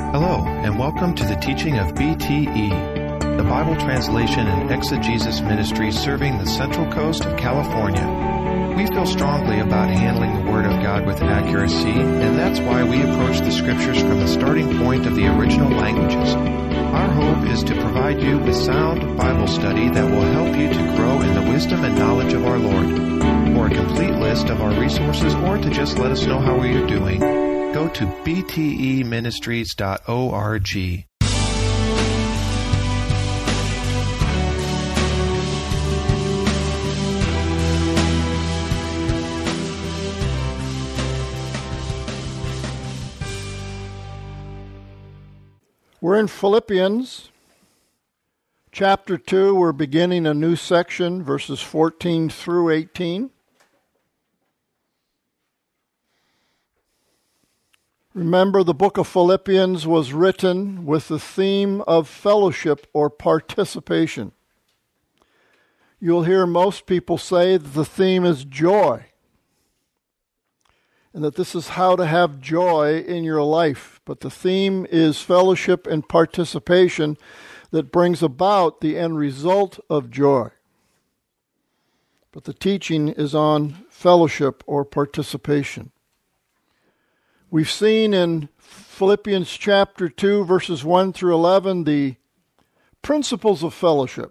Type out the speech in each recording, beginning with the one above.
Hello, and welcome to the teaching of BTE, the Bible Translation and Exegesis Ministry serving the Central Coast of California. We feel strongly about handling the Word of God with accuracy, and that's why we approach the Scriptures from the starting point of the original languages. Our hope is to provide you with sound Bible study that will help you to grow in the wisdom and knowledge of our Lord. For a complete list of our resources or to just let us know how we are doing, go to bteministries.org. We're in Philippians chapter 2. We're beginning a new section, verses 14 through 18. Remember, the book of Philippians was written with the theme of fellowship or participation. You'll hear most people say that the theme is joy, and that this is how to have joy in your life. But the theme is fellowship and participation that brings about the end result of joy. But the teaching is on fellowship or participation. We've seen in Philippians chapter 2, verses 1 through 11, the principles of fellowship.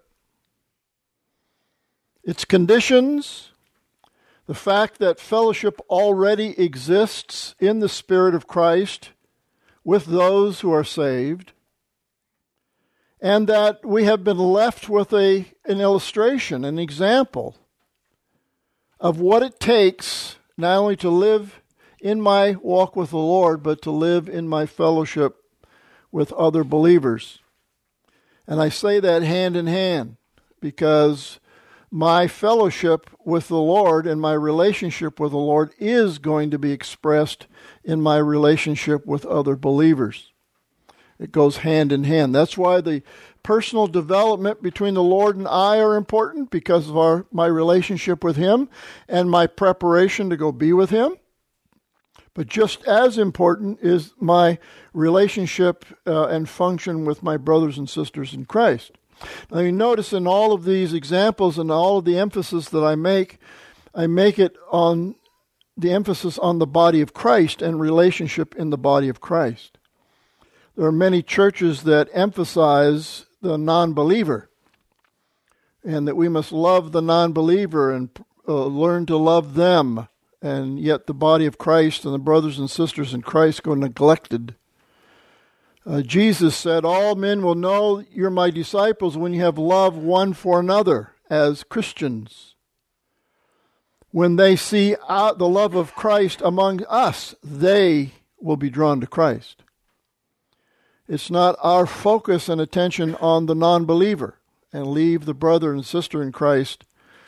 Its conditions, the fact that fellowship already exists in the Spirit of Christ with those who are saved, and that we have been left with an illustration, an example of what it takes not only to live in my walk with the Lord, but to live in my fellowship with other believers. And I say that hand in hand because my fellowship with the Lord and my relationship with the Lord is going to be expressed in my relationship with other believers. It goes hand in hand. That's why the personal development between the Lord and I are important, because of my relationship with Him and my preparation to go be with Him. But just as important is my relationship and function with my brothers and sisters in Christ. Now you notice in all of these examples and all of the emphasis that I make it on the emphasis on the body of Christ and relationship in the body of Christ. There are many churches that emphasize the non-believer, and that we must love the non-believer and learn to love them. And yet the body of Christ and the brothers and sisters in Christ go neglected. Jesus said, "All men will know you're my disciples when you have love one for another," as Christians. When they see the love of Christ among us, they will be drawn to Christ. It's not our focus and attention on the non-believer and leave the brother and sister in Christ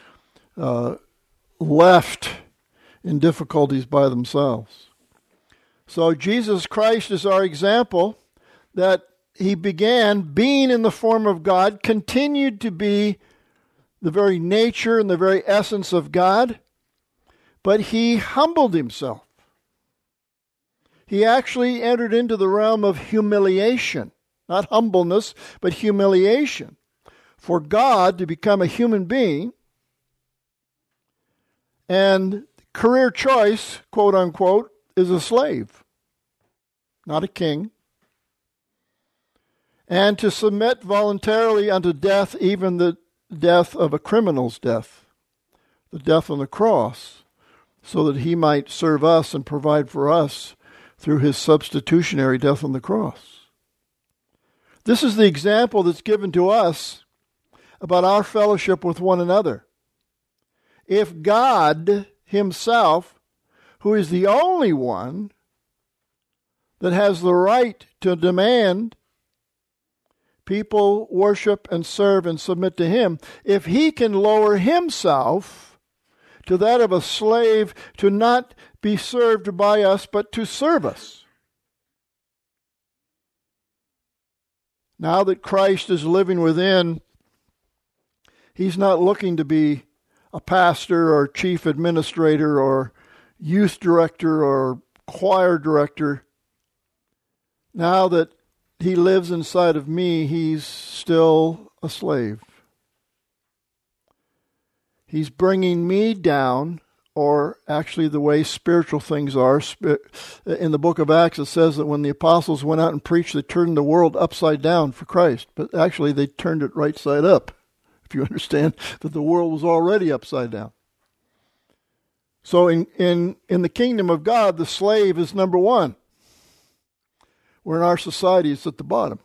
left in difficulties by themselves. So Jesus Christ is our example, that He began being in the form of God, continued to be the very nature and the very essence of God, but He humbled Himself. He actually entered into the realm of humiliation, not humbleness, but humiliation. For God to become a human being, and career choice, quote unquote, is a slave, not a king. And to submit voluntarily unto death, even the death of a criminal's death, the death on the cross, so that He might serve us and provide for us through His substitutionary death on the cross. This is the example that's given to us about our fellowship with one another. If God Himself, who is the only one that has the right to demand people worship and serve and submit to Him, if He can lower Himself to that of a slave, to not be served by us, but to serve us. Now that Christ is living within, He's not looking to be a pastor or chief administrator or youth director or choir director. Now that he lives inside of me, he's still a slave. He's bringing me down, or actually the way spiritual things are. In the book of Acts, it says that when the apostles went out and preached, they turned the world upside down for Christ. But actually, they turned it right side up, if you understand that the world was already upside down. So in the kingdom of God, the slave is number one. Where in our society, it's at the bottom.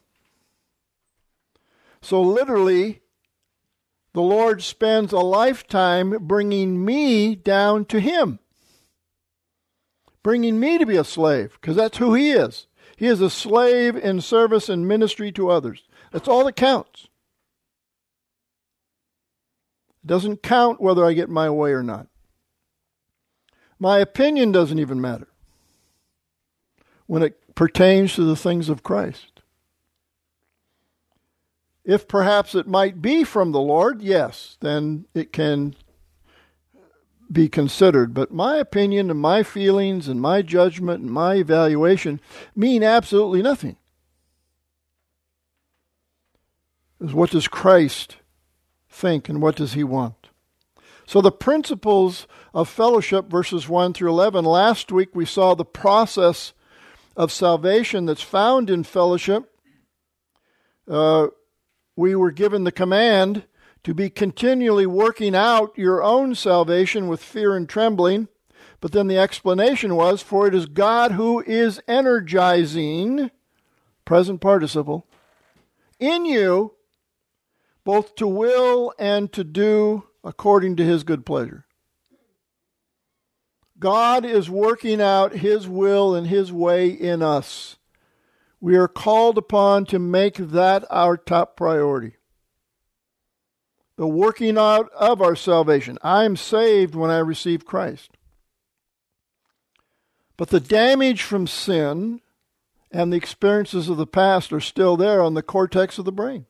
So literally, the Lord spends a lifetime bringing me down to Him. Bringing me to be a slave, because that's who He is. He is a slave in service and ministry to others. That's all that counts. It doesn't count whether I get my way or not. My opinion doesn't even matter when it pertains to the things of Christ. If perhaps it might be from the Lord, yes, then it can be considered. But my opinion and my feelings and my judgment and my evaluation mean absolutely nothing. Because what does Christ think and what does He want? So the principles of fellowship, verses 1 through 11, last week we saw the process of salvation that's found in fellowship. We were given the command to be continually working out your own salvation with fear and trembling. But then the explanation was, for it is God who is energizing, present participle, in you, both to will and to do according to His good pleasure. God is working out His will and His way in us. We are called upon to make that our top priority. The working out of our salvation. I am saved when I receive Christ. But the damage from sin and the experiences of the past are still there on the cortex of the brain.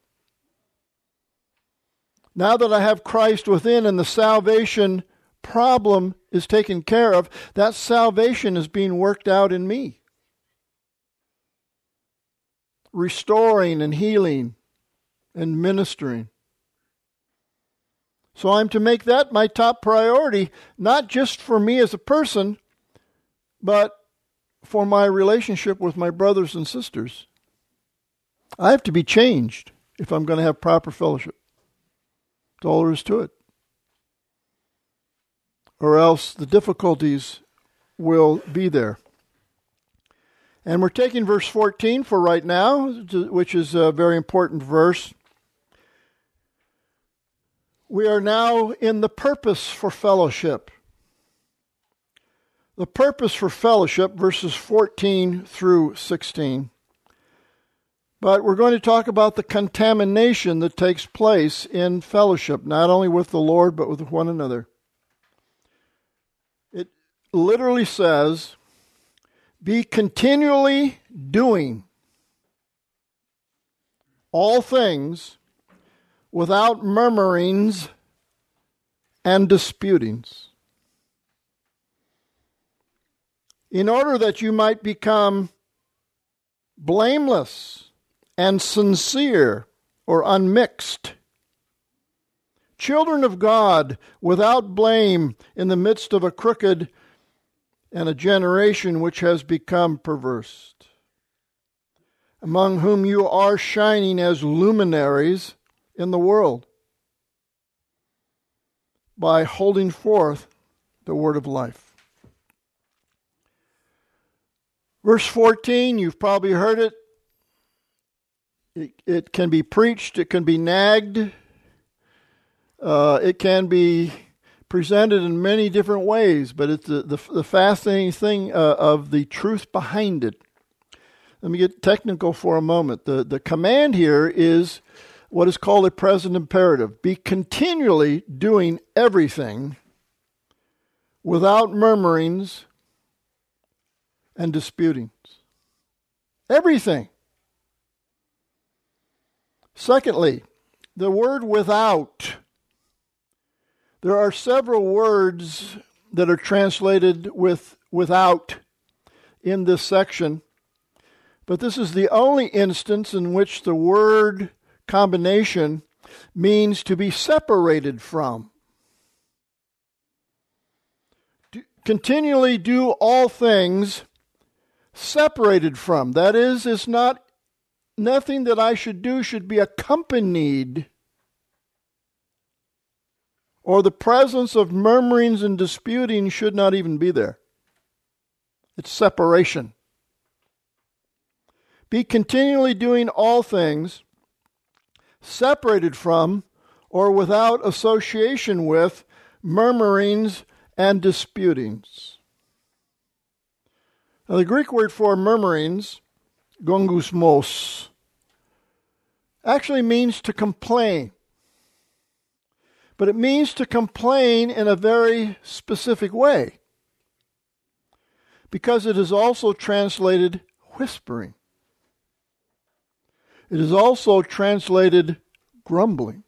Now that I have Christ within and the salvation problem is taken care of, that salvation is being worked out in me. Restoring and healing and ministering. So I'm to make that my top priority, not just for me as a person, but for my relationship with my brothers and sisters. I have to be changed if I'm going to have proper fellowship. That's all there is to it. Or else the difficulties will be there. And we're taking verse 14 for right now, which is a very important verse. We are now in the purpose for fellowship. The purpose for fellowship, verses 14 through 16. But we're going to talk about the contamination that takes place in fellowship, not only with the Lord, but with one another. It literally says, be continually doing all things without murmurings and disputings, in order that you might become blameless and sincere or unmixed, children of God without blame in the midst of a crooked and a generation which has become perverse, among whom you are shining as luminaries in the world by holding forth the word of life. Verse 14, you've probably heard it. It can be preached, it can be nagged, it can be presented in many different ways, but it's the fascinating thing of the truth behind it. Let me get technical for a moment. The command here is what is called a present imperative. Be continually doing everything without murmurings and disputings. Everything. Secondly, the word without. There are several words that are translated with without in this section, But this is the only instance in which the word combination means to be separated from. Continually do all things separated from. That is, it's not nothing that I should do should be accompanied, or the presence of murmurings and disputing should not even be there. It's separation. Be continually doing all things separated from or without association with murmurings and disputings. Now, the Greek word for murmurings, gongusmos, actually means to complain. But it means to complain in a very specific way, because it is also translated whispering. It is also translated grumbling.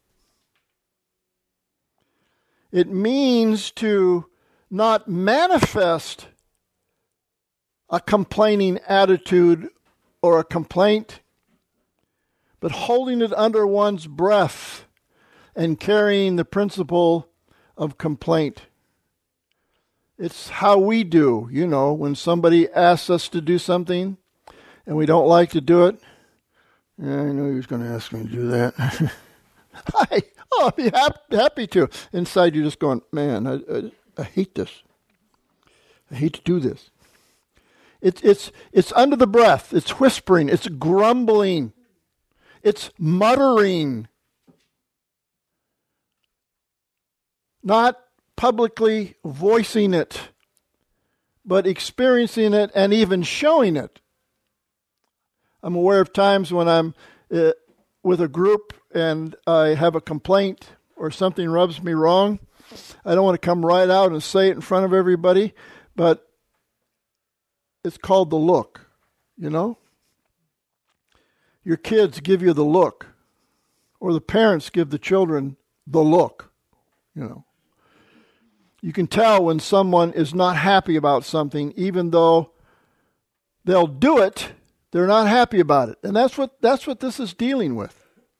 It means to not manifest a complaining attitude or a complaint, but holding it under one's breath and carrying the principle of complaint. It's how we do, when somebody asks us to do something and we don't like to do it. Yeah, I knew he was going to ask me to do that. I'll be happy to. Inside you're just going, man, I hate this. I hate to do this. It's under the breath. It's whispering. It's grumbling. It's muttering. Not publicly voicing it, but experiencing it and even showing it. I'm aware of times when I'm with a group and I have a complaint or something rubs me wrong. I don't want to come right out and say it in front of everybody, but it's called the look, Your kids give you the look, or the parents give the children the look, You can tell when someone is not happy about something, even though they'll do it, they're not happy about it. And that's what this is dealing with.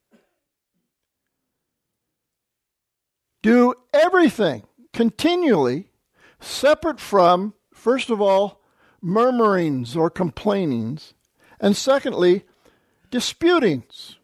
Do everything continually separate from, first of all, murmurings or complainings, and secondly, disputings.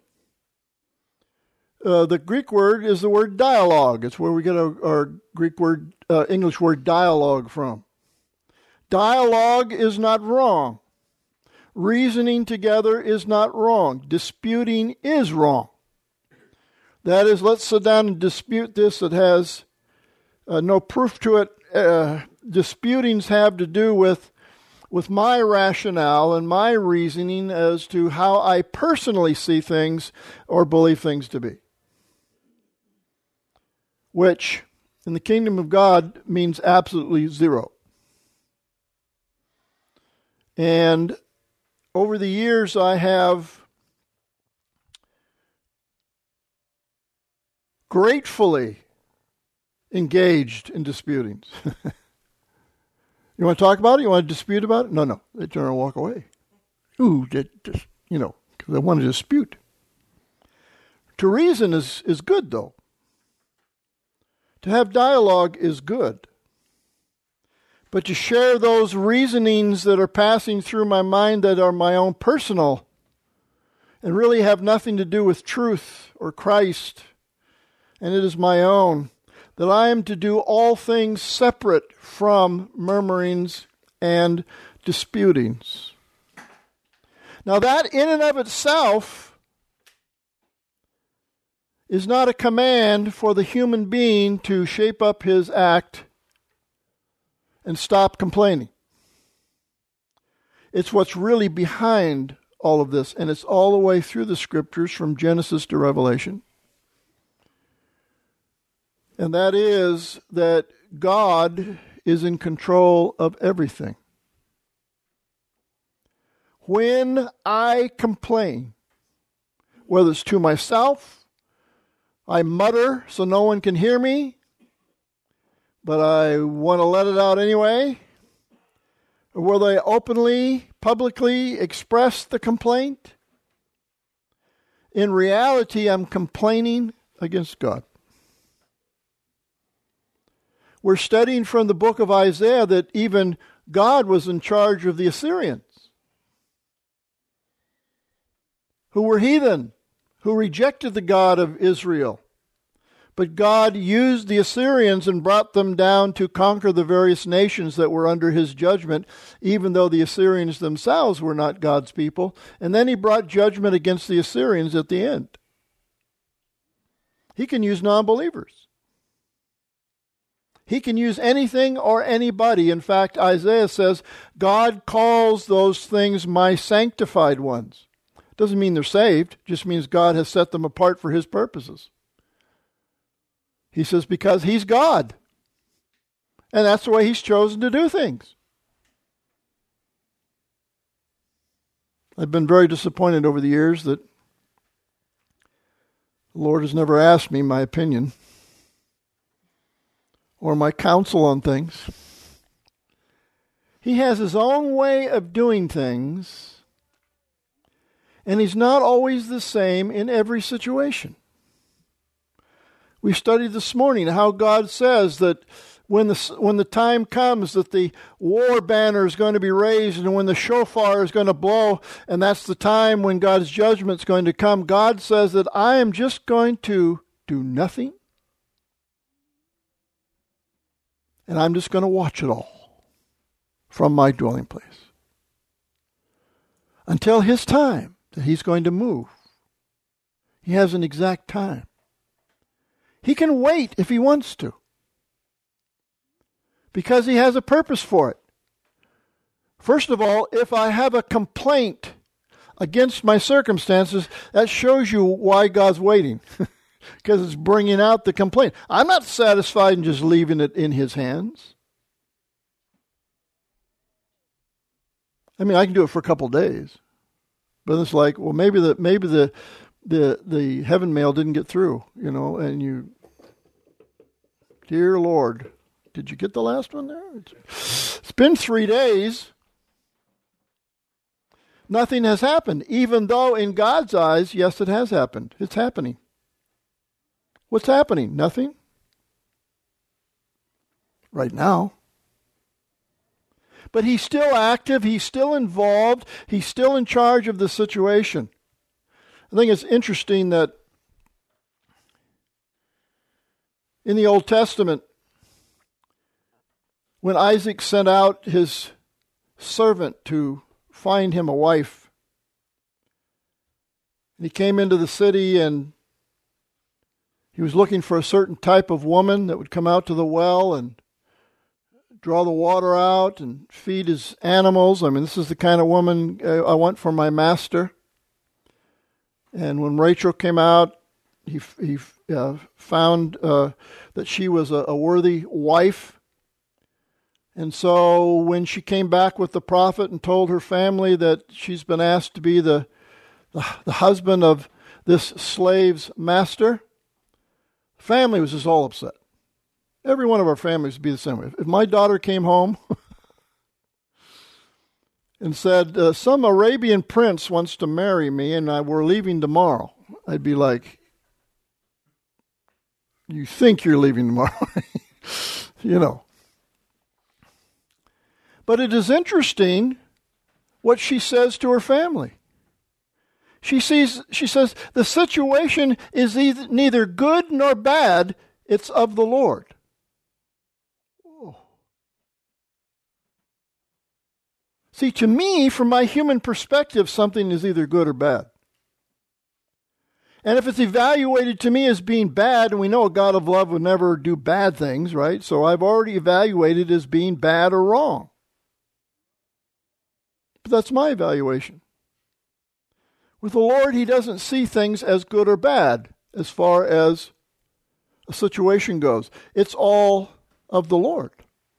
The Greek word is the word dialogue. It's where we get our Greek word, English word dialogue from. Dialogue is not wrong. Reasoning together is not wrong. Disputing is wrong. That is, let's sit down and dispute this that has no proof to it. Disputings have to do with my rationale and my reasoning as to how I personally see things or believe things to be. Which, in the kingdom of God, means absolutely zero. And over the years, I have gratefully engaged in disputings. You want to talk about it? You want to dispute about it? No. They turn and walk away. Ooh, because they want to dispute. To reason is good, though. To have dialogue is good. But to share those reasonings that are passing through my mind that are my own personal and really have nothing to do with truth or Christ, and it is my own, that I am to do all things separate from murmurings and disputings. Now that in and of itself is not a command for the human being to shape up his act and stop complaining. It's what's really behind all of this, and it's all the way through the scriptures from Genesis to Revelation. And that is that God is in control of everything. When I complain, whether it's to myself, I mutter so no one can hear me, but I want to let it out anyway, Or will they openly, publicly express the complaint? In reality, I'm complaining against God. We're studying from the book of Isaiah that even God was in charge of the Assyrians, who were heathen, who rejected the God of Israel. But God used the Assyrians and brought them down to conquer the various nations that were under his judgment, even though the Assyrians themselves were not God's people. And then he brought judgment against the Assyrians at the end. He can use non-believers. He can use anything or anybody. In fact, Isaiah says, God calls those things my sanctified ones. Doesn't mean they're saved, just means God has set them apart for his purposes. He says because he's God. And that's the way he's chosen to do things. I've been very disappointed over the years that the Lord has never asked me my opinion or my counsel on things. He has his own way of doing things, and he's not always the same in every situation. We studied this morning how God says that when the time comes that the war banner is going to be raised and when the shofar is going to blow, and that's the time when God's judgment is going to come, God says that I am just going to do nothing, and I'm just going to watch it all from my dwelling place until his time that he's going to move. He has an exact time. He can wait if he wants to, because he has a purpose for it. First of all, if I have a complaint against my circumstances, that shows you why God's waiting, because it's bringing out the complaint. I'm not satisfied in just leaving it in his hands. I mean, I can do it for a couple of days, but it's like, well, maybe the heaven mail didn't get through, and you, dear Lord, did you get the last one there? It's been 3 days. Nothing has happened, even though in God's eyes, yes, it has happened. It's happening. What's happening? Nothing. Right now. But he's still active. He's still involved. He's still in charge of the situation. I think it's interesting that in the Old Testament, when Isaac sent out his servant to find him a wife, he came into the city and he was looking for a certain type of woman that would come out to the well and draw the water out and feed his animals. I mean, this is the kind of woman I want for my master. And when Rachel came out, he found that she was a worthy wife. And so when she came back with the prophet and told her family that she's been asked to be the husband of this slave's master, the family was just all upset. Every one of our families would be the same way. If my daughter came home and said, some Arabian prince wants to marry me and we're leaving tomorrow, I'd be like, you think you're leaving tomorrow? But it is interesting what she says to her family. She says, the situation is neither good nor bad, it's of the Lord. Whoa. See, to me, from my human perspective, something is either good or bad. And if it's evaluated to me as being bad, and we know a God of love would never do bad things, right? So I've already evaluated it as being bad or wrong. But that's my evaluation. With the Lord, he doesn't see things as good or bad as far as a situation goes. It's all of the Lord.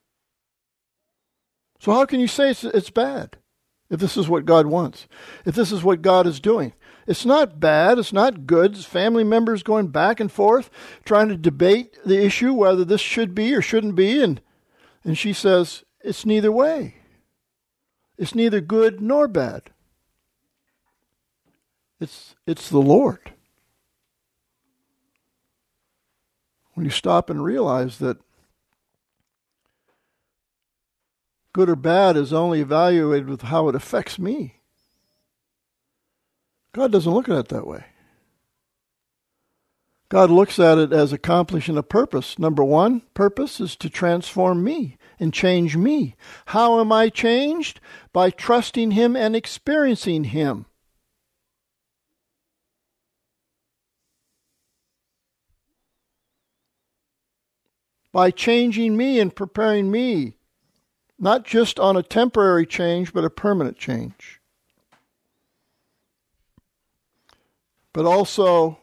So how can you say it's bad if this is what God wants? If this is what God is doing? It's not bad. It's not good. It's family members going back and forth, trying to debate the issue, whether this should be or shouldn't be. And she says, it's neither way. It's neither good nor bad. It's the Lord. When you stop and realize that good or bad is only evaluated with how it affects me. God doesn't look at it that way. God looks at it as accomplishing a purpose. Number one purpose is to transform me and change me. How am I changed? By trusting Him and experiencing Him. By changing me and preparing me, not just on a temporary change, but a permanent change. But also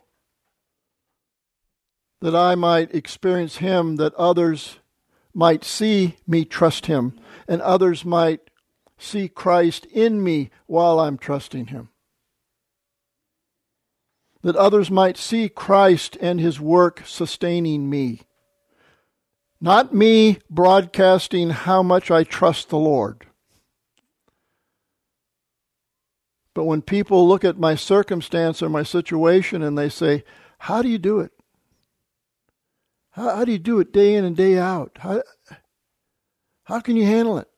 that I might experience Him, that others might see me trust Him, and others might see Christ in me while I'm trusting Him. That others might see Christ and His work sustaining me. Not me broadcasting how much I trust the Lord. But when people look at my circumstance or my situation and they say, how do you do it? How do you do it day in and day out? How can you handle it?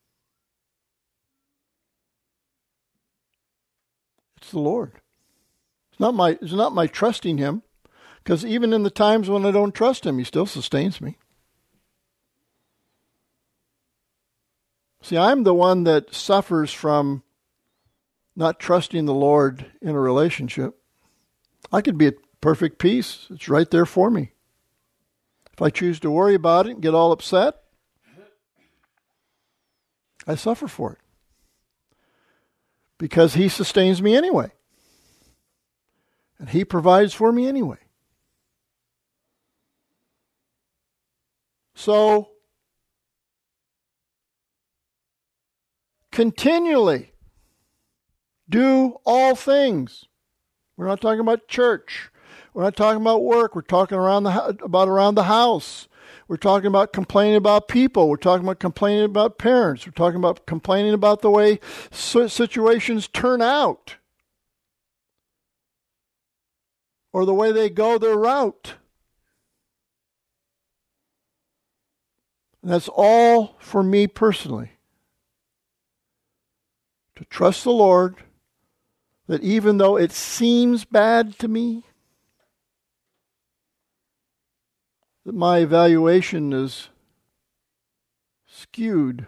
It's the Lord. It's not my trusting Him, because even in the times when I don't trust Him, He still sustains me. See, I'm the one that suffers from not trusting the Lord in a relationship. I could be at perfect peace. It's right there for me. If I choose to worry about it and get all upset, I suffer for it. Because He sustains me anyway. And He provides for me anyway. So, continually do all things. We're not talking about church. We're not talking about work. We're talking around the house. We're talking about complaining about people. We're talking about complaining about parents. We're talking about complaining about the way situations turn out, or the way they go their route. And that's all for me personally. To trust the Lord, that even though it seems bad to me, that my evaluation is skewed.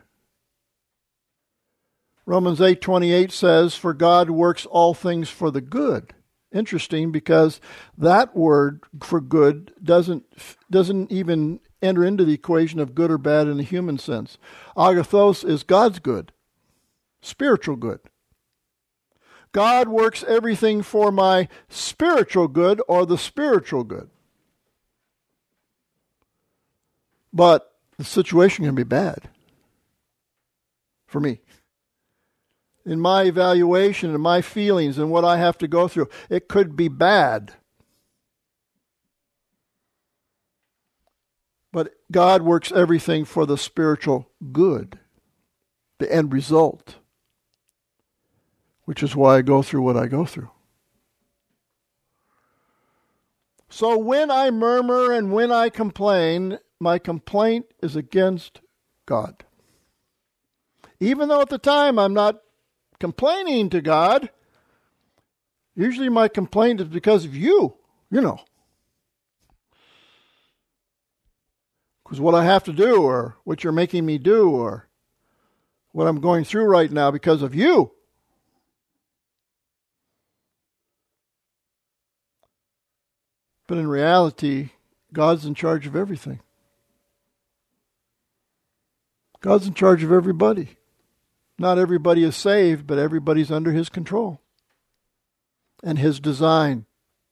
Romans 8:28 says, "For God works all things for the good." Interesting, because that word for good doesn't even enter into the equation of good or bad in a human sense. Agathos is God's good. Spiritual good. God works everything for my spiritual good, or the spiritual good. But the situation can be bad for me. In my evaluation and my feelings and what I have to go through, it could be bad. But God works everything for the spiritual good, the end result. Which is why I go through what I go through. So when I murmur and when I complain, my complaint is against God. Even though at the time I'm not complaining to God, usually my complaint is because of you know. Because what I have to do, or what you're making me do, or what I'm going through right now because of you. But in reality, God's in charge of everything. God's in charge of everybody. Not everybody is saved, but everybody's under His control and His design.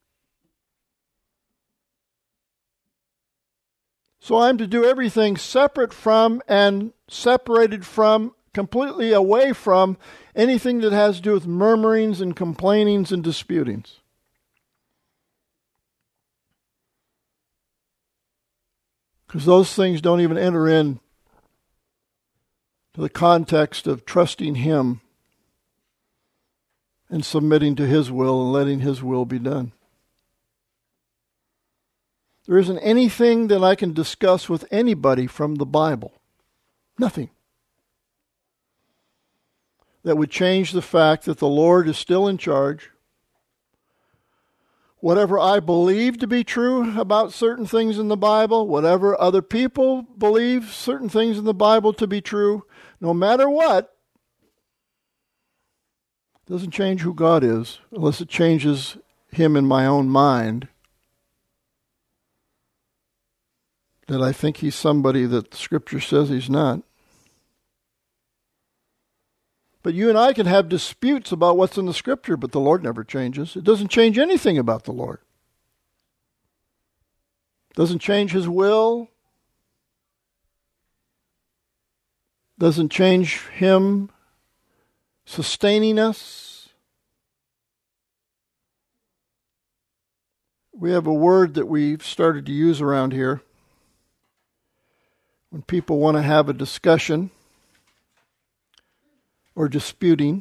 So I'm to do everything separate from and separated from, completely away from anything that has to do with murmurings and complainings and disputings. Because those things don't even enter in to the context of trusting Him and submitting to His will and letting His will be done. There isn't anything that I can discuss with anybody from the Bible. Nothing. That would change the fact that the Lord is still in charge. Whatever I believe to be true about certain things in the Bible, whatever other people believe certain things in the Bible to be true, no matter what, doesn't change who God is, unless it changes Him in my own mind. That I think He's somebody that the Scripture says He's not. But you and I can have disputes about what's in the Scripture, but the Lord never changes. It doesn't change anything about the Lord. Doesn't change His will. Doesn't change Him sustaining us. We have a word that we've started to use around here when people want to have a discussion or disputing.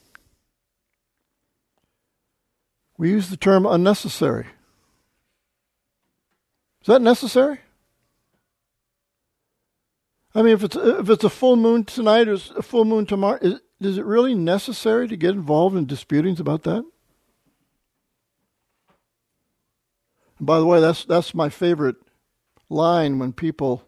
We use the term unnecessary. Is that necessary? I mean, if it's a full moon tonight or a full moon tomorrow, is it really necessary to get involved in disputings about that? And by the way, that's my favorite line when people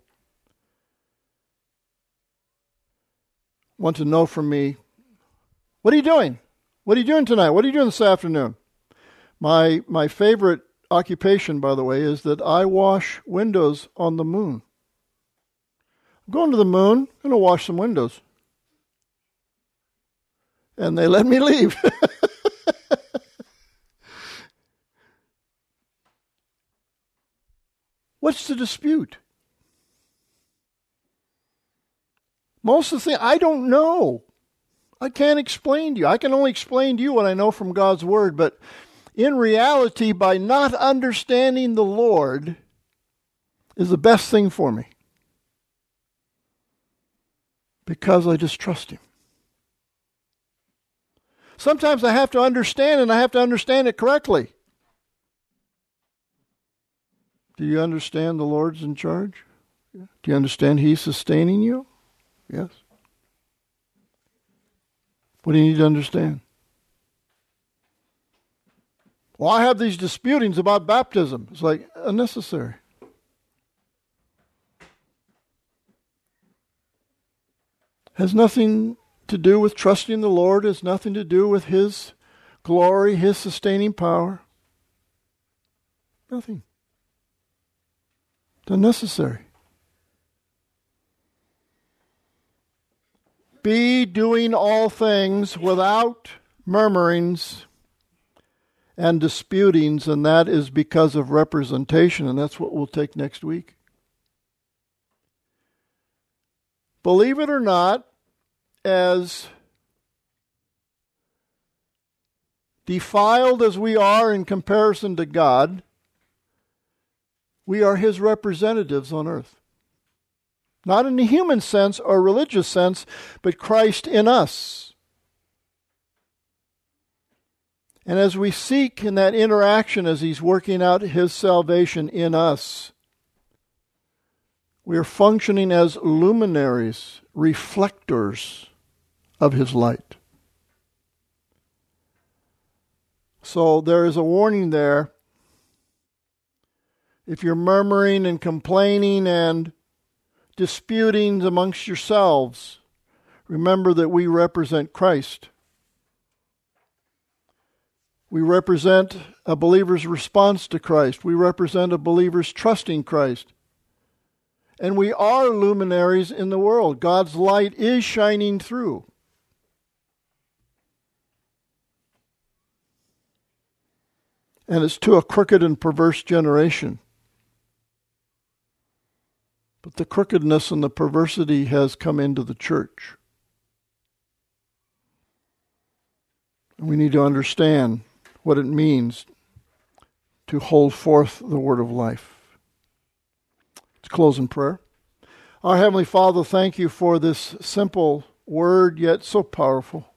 want to know from me, what are you doing? What are you doing tonight? What are you doing this afternoon? My favorite occupation, by the way, is that I wash windows on the moon. I'm going to the moon, I'm going to wash some windows. And they let me leave. What's the dispute? Most of the things, I don't know. I can't explain to you. I can only explain to you what I know from God's Word. But in reality, by not understanding the Lord is the best thing for me. Because I just trust Him. Sometimes I have to understand, and I have to understand it correctly. Do you understand the Lord's in charge? Do you understand He's sustaining you? Yes. What do you need to understand? Well, I have these disputings about baptism. It's like unnecessary. Has nothing to do with trusting the Lord. Has nothing to do with His glory, His sustaining power. Nothing. It's unnecessary. Be doing all things without murmurings and disputings, and that is because of representation, and that's what we'll take next week. Believe it or not, as defiled as we are in comparison to God, we are His representatives on earth. Not in the human sense or religious sense, but Christ in us. And as we seek in that interaction as He's working out His salvation in us, we are functioning as luminaries, reflectors of His light. So there is a warning there. If you're murmuring and complaining and disputing amongst yourselves, remember that we represent Christ. We represent a believer's response to Christ. We represent a believer's trusting Christ. And we are luminaries in the world. God's light is shining through. And it's to a crooked and perverse generation. But the crookedness and the perversity has come into the church. And we need to understand what it means to hold forth the word of life. Let's close in prayer. Our Heavenly Father, thank you for this simple word, yet so powerful.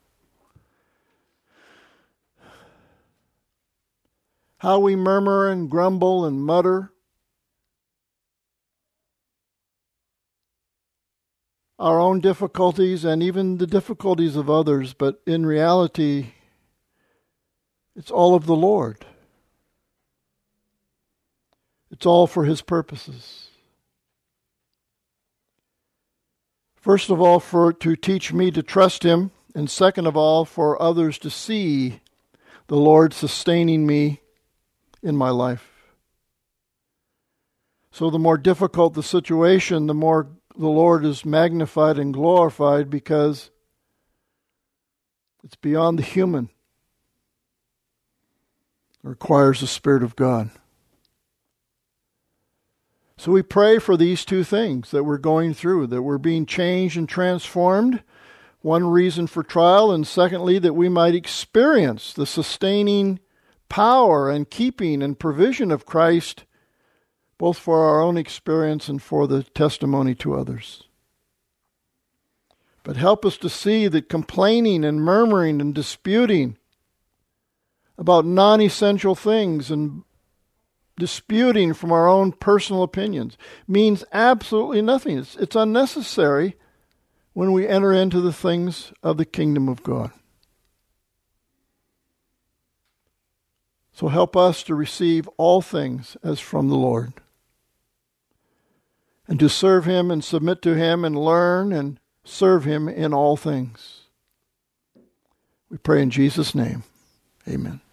How we murmur and grumble and mutter our own difficulties and even the difficulties of others, but in reality, it's all of the Lord. It's all for His purposes. First of all, to teach me to trust Him, and second of all, for others to see the Lord sustaining me in my life. So the more difficult the situation, the more the Lord is magnified and glorified, because it's beyond the human. It requires the Spirit of God. So we pray for these two things that we're going through, that we're being changed and transformed. One reason for trial, and secondly, that we might experience the sustaining power and keeping and provision of Christ, both for our own experience and for the testimony to others. But help us to see that complaining and murmuring and disputing about non-essential things and disputing from our own personal opinions means absolutely nothing. It's unnecessary when we enter into the things of the kingdom of God. So help us to receive all things as from the Lord, and to serve Him and submit to Him and learn and serve Him in all things. We pray in Jesus' name. Amen.